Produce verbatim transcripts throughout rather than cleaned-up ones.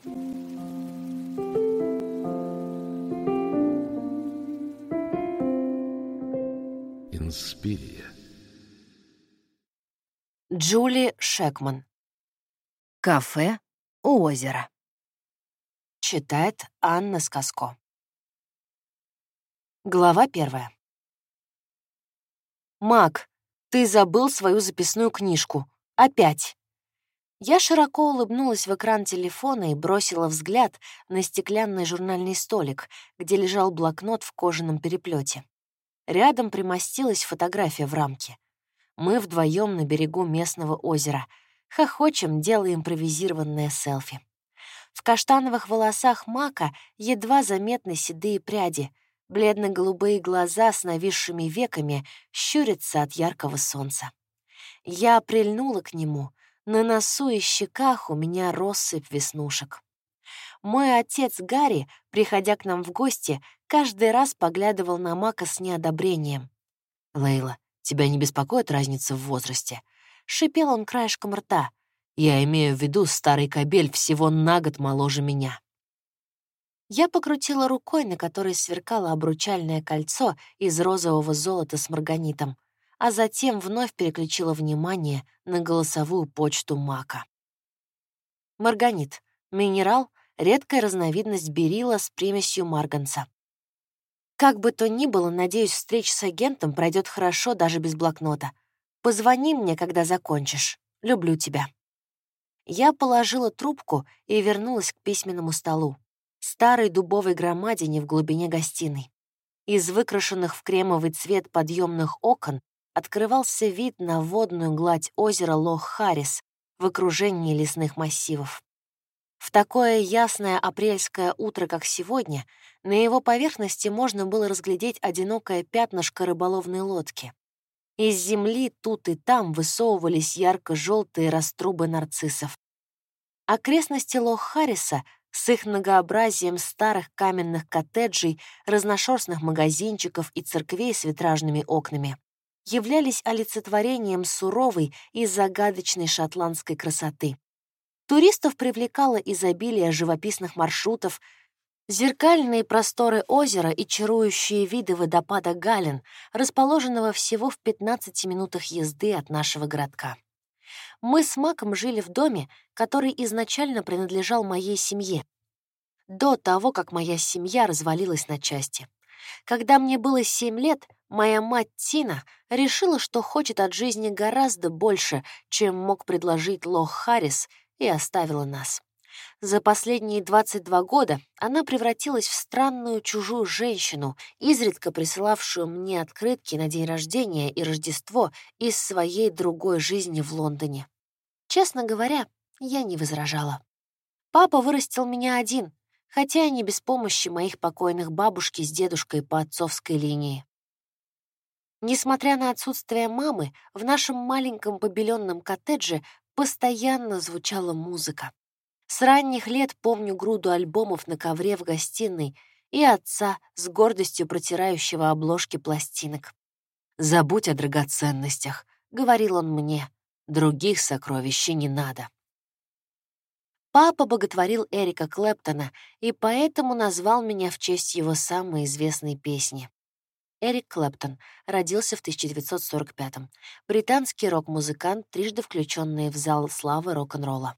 Инспирия. Джули Шекман. «Кафе у озера». Читает Анна Сказко. Глава первая. «Мак, ты забыл свою записную книжку. Опять!» Я широко улыбнулась в экран телефона и бросила взгляд на стеклянный журнальный столик, где лежал блокнот в кожаном переплете. Рядом примостилась фотография в рамке. Мы вдвоем на берегу местного озера. Хохочем, делая импровизированное селфи. В каштановых волосах Мака едва заметны седые пряди. Бледно-голубые глаза с нависшими веками щурятся от яркого солнца. Я прильнула к нему. На носу и щеках у меня россыпь веснушек. Мой отец Гарри, приходя к нам в гости, каждый раз поглядывал на Мака с неодобрением. «Лейла, тебя не беспокоит разница в возрасте?» Шипел он краешком рта. «Я имею в виду, старый кобель всего на год моложе меня». Я покрутила рукой, на которой сверкало обручальное кольцо из розового золота с марганитом, а затем вновь переключила внимание на голосовую почту Мака. Марганит — минерал, редкая разновидность берилла с примесью марганца. Как бы то ни было, надеюсь, встреча с агентом пройдет хорошо даже без блокнота. Позвони мне, когда закончишь. Люблю тебя. Я положила трубку и вернулась к письменному столу, старой дубовой громадине в глубине гостиной. Из выкрашенных в кремовый цвет подъемных окон открывался вид на водную гладь озера Лох-Харрис в окружении лесных массивов. В такое ясное апрельское утро, как сегодня, на его поверхности можно было разглядеть одинокое пятнышко рыболовной лодки. Из земли тут и там высовывались ярко-желтые раструбы нарциссов. Окрестности Лох-Харриса с их многообразием старых каменных коттеджей, разношерстных магазинчиков и церквей с витражными окнами являлись олицетворением суровой и загадочной шотландской красоты. Туристов привлекало изобилие живописных маршрутов, зеркальные просторы озера и чарующие виды водопада Гален, расположенного всего в пятнадцати минутах езды от нашего городка. Мы с Маком жили в доме, который изначально принадлежал моей семье, до того, как моя семья развалилась на части. Когда мне было семь лет, моя мать Тина решила, что хочет от жизни гораздо больше, чем мог предложить Лох-Харрис, и оставила нас. За последние двадцать два года она превратилась в странную чужую женщину, изредка присылавшую мне открытки на день рождения и Рождество из своей другой жизни в Лондоне. Честно говоря, я не возражала. Папа вырастил меня один, хотя и не без помощи моих покойных бабушки с дедушкой по отцовской линии. Несмотря на отсутствие мамы, в нашем маленьком побеленном коттедже постоянно звучала музыка. С ранних лет помню груду альбомов на ковре в гостиной и отца с гордостью протирающего обложки пластинок. «Забудь о драгоценностях», — говорил он мне, — «других сокровищ не надо». Папа боготворил Эрика Клэптона и поэтому назвал меня в честь его самой известной песни. Эрик Клэптон родился в тысяча девятьсот сорок пятом. Британский рок-музыкант, трижды включенный в зал славы рок-н-ролла.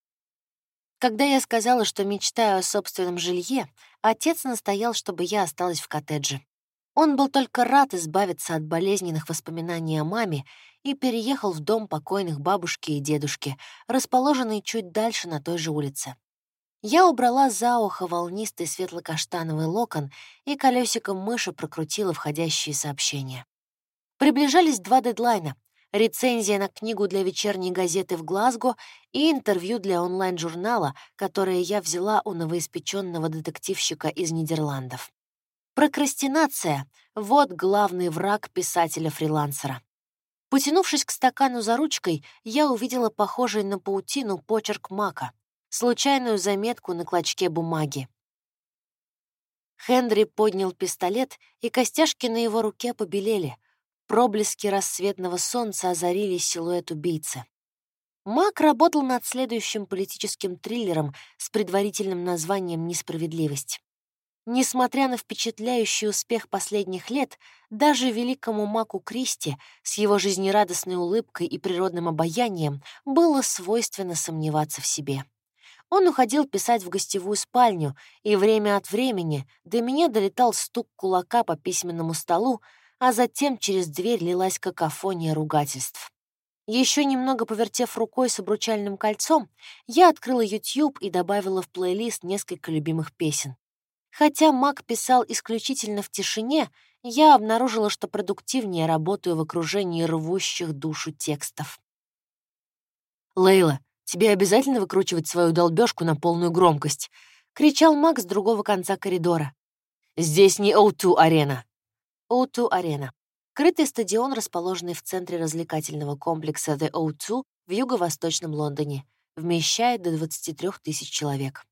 Когда я сказала, что мечтаю о собственном жилье, отец настоял, чтобы я осталась в коттедже. Он был только рад избавиться от болезненных воспоминаний о маме и переехал в дом покойных бабушки и дедушки, расположенный чуть дальше на той же улице. Я убрала за ухо волнистый светло-каштановый локон и колесиком мыши прокрутила входящие сообщения. Приближались два дедлайна — рецензия на книгу для вечерней газеты в Глазго и интервью для онлайн-журнала, которое я взяла у новоиспеченного детективщика из Нидерландов. Прокрастинация — вот главный враг писателя-фрилансера. Потянувшись к стакану за ручкой, я увидела похожий на паутину почерк Мака, случайную заметку на клочке бумаги. Хенри поднял пистолет, и костяшки на его руке побелели. Проблески рассветного солнца озарили силуэт убийцы. Мак работал над следующим политическим триллером с предварительным названием «Несправедливость». Несмотря на впечатляющий успех последних лет, даже великому Маку Кристи с его жизнерадостной улыбкой и природным обаянием было свойственно сомневаться в себе. Он уходил писать в гостевую спальню, и время от времени до меня долетал стук кулака по письменному столу, а затем через дверь лилась какофония ругательств. Еще немного повертев рукой с обручальным кольцом, я открыла YouTube и добавила в плейлист несколько любимых песен. Хотя Мак писал исключительно в тишине, я обнаружила, что продуктивнее работаю в окружении рвущих душу текстов. «Лейла, тебе обязательно выкручивать свою долбёжку на полную громкость?» — кричал Мак с другого конца коридора. «Здесь не о два-арена». о два-арена. Крытый стадион, расположенный в центре развлекательного комплекса The о два в юго-восточном Лондоне, вмещает до двадцати трёх тысяч человек.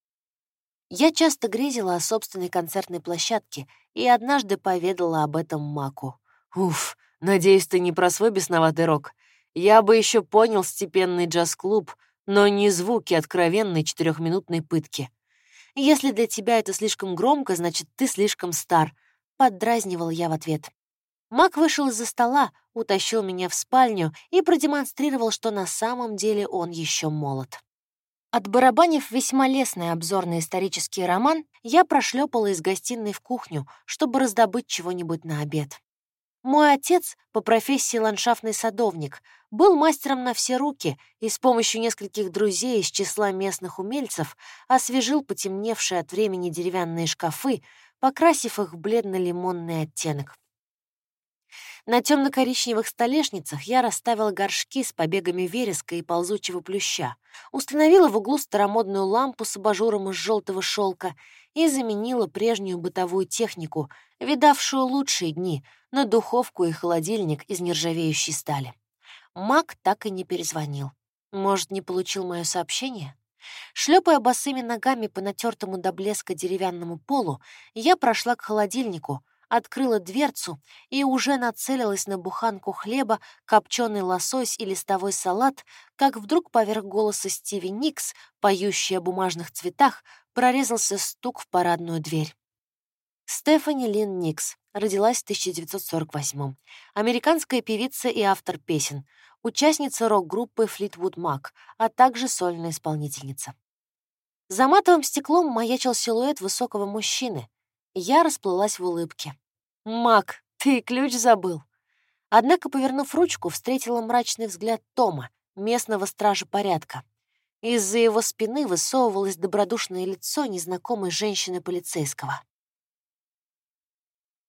Я часто грезила о собственной концертной площадке и однажды поведала об этом Маку. «Уф, надеюсь, ты не про свой бесноватый рок. Я бы еще понял степенный джаз-клуб, но не звуки откровенной четырехминутной пытки». «Если для тебя это слишком громко, значит, ты слишком стар», — поддразнивал я в ответ. Мак вышел из-за стола, утащил меня в спальню и продемонстрировал, что на самом деле он еще молод. Отбарабанив весьма лестный обзорный исторический роман, я прошлепала из гостиной в кухню, чтобы раздобыть чего-нибудь на обед. Мой отец, по профессии ландшафтный садовник, был мастером на все руки и с помощью нескольких друзей из числа местных умельцев освежил потемневшие от времени деревянные шкафы, покрасив их в бледно-лимонный оттенок. На темно-коричневых столешницах я расставила горшки с побегами вереска и ползучего плюща, установила в углу старомодную лампу с абажуром из желтого шелка и заменила прежнюю бытовую технику, видавшую лучшие дни, на духовку и холодильник из нержавеющей стали. Мак так и не перезвонил. Может, не получил мое сообщение? Шлепая босыми ногами по натертому до блеска деревянному полу, я прошла к холодильнику, открыла дверцу и уже нацелилась на буханку хлеба, копченый лосось и листовой салат, как вдруг поверх голоса Стиви Никс, поющей о бумажных цветах, прорезался стук в парадную дверь. Стефани Лин Никс родилась в тысяча девятьсот сорок восьмом. Американская певица и автор песен, участница рок-группы Fleetwood Mac, а также сольная исполнительница. За матовым стеклом маячил силуэт высокого мужчины. Я расплылась в улыбке. «Мак, ты ключ забыл!» Однако, повернув ручку, встретила мрачный взгляд Тома, местного стража порядка. Из-за его спины высовывалось добродушное лицо незнакомой женщины-полицейского.